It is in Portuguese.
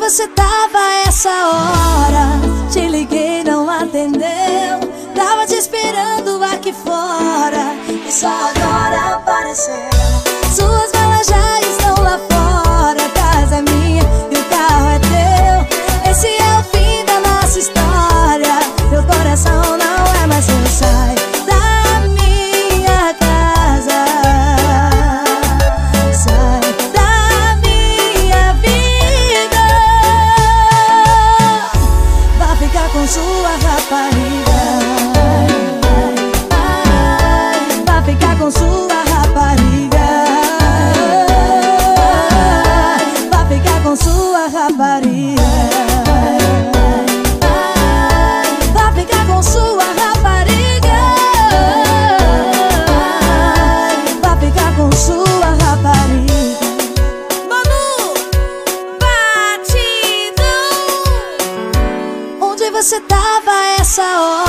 você tava essa hora? Te liguei, não atendeu. Tava te esperando aqui fora e só agora apareceu. Suas malas já estão lá fora. A casa é minha e o carro é teu. Esse é o fim da nossa história. Meu coração não é mais seu. Sai da minha casa, sai da minha vida. Vai ficar com sua rapariga, vai ficar com sua rapariga, vai ficar com sua rapariga, vai ficar com sua rapariga, vai ficar com sua rapariga. Manu, batidão. Onde você tava essa hora?